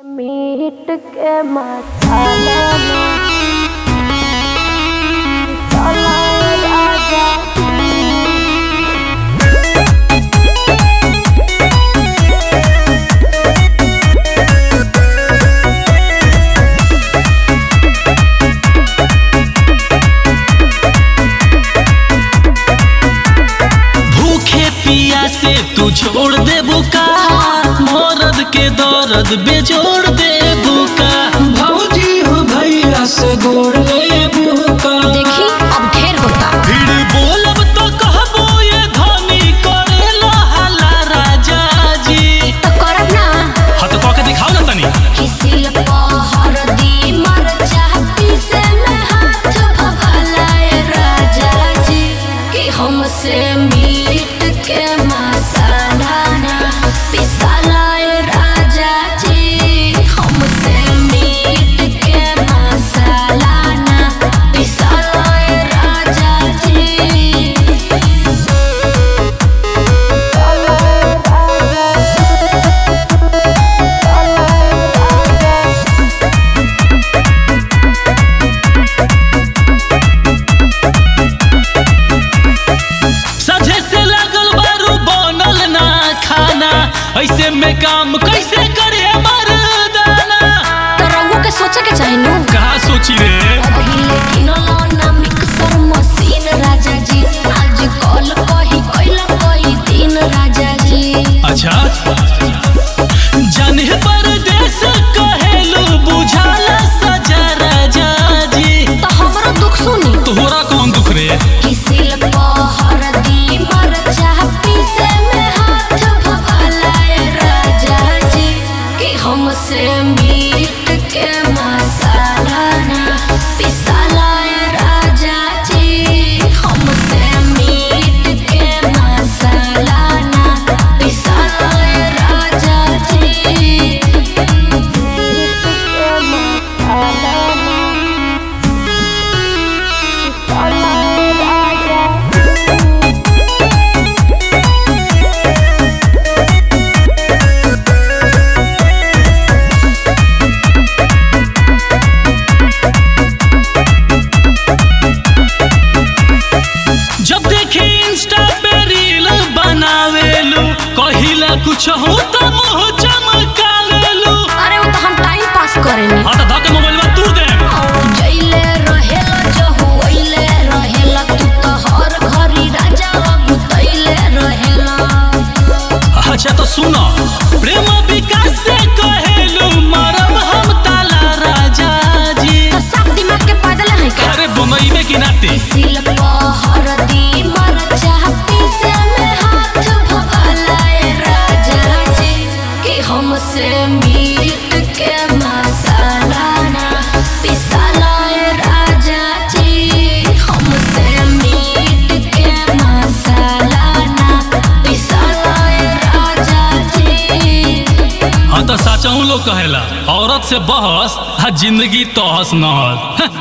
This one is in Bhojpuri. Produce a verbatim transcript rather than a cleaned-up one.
मीट के मसाला मसाला राजा भूखे पिया से तू छोड़ दे बुका मरद के दर्द बेजोड़ दे बुका भौजी हो भैया से गोड़ ले बुका। देखी अब ढेर होता फिर बोलब तो कहबो ये धनी करेला हला राजा जी तो करब ना हाँ तो कह के दिखाओ ना तनी किसी पहर दी मर चाहती से मैं हाथ भभलाए राजा जी कि हमसे मीट के मसाला ना पिसालाए राजा जी हमसे मीट के मसाला ना पिसालाए राजा जी सजे से लगल बारू बनल ना खाना ऐसे में काम कैसे करे मर्दाना तो रंगों के सोचे के चाहिए नु कहा सोची रे अभी लेकिन ना मिक्सर मशीन राजा जी आज कल कही कैला कई दिन राजा जी अच्छा जाने परदेस कहेलू बुझाला सजा राजा जी तो हमरो दुख सुनी तोहरा कौन दुख रे किसी पहर दी मर चाहती से मैं हाथ भभलाए राजा जी कि हमसे मीट के मसाला ना पिसालाए राजा जी हमसे मीट के मसाला ना पिसालाए राजा जी मीट के मसाला ना पिसालाए राजा जब देखी इंस्टा पे रील बनावेलू कहिला कुछ हो तो मुंह चमकावेलू अरे वो तो हम टाइम पास करेनी हाँ तो धक्के मोबाइलवा तू दे जइले रहेला जहुइले रहेला तू तो हर घरी राजा गुतइले रहेला अच्छा तो सुनो प्रेम विकास से कहेलू मरम हम ताला राजा जी तो सब दिमाग के पैदल है का अरे बम्बई में की नाती सिल पहर दी मर चाहती से मैं हाथ भभलाए राजा जी कि हमसे मीट के मसाला ना पिसालाए राजा जी हमसे मीट के मसाला ना पिसालाए राजा जी हाँ तो सचहू लोग कहेला औरत से बहस आ जिंदगी तहस नहस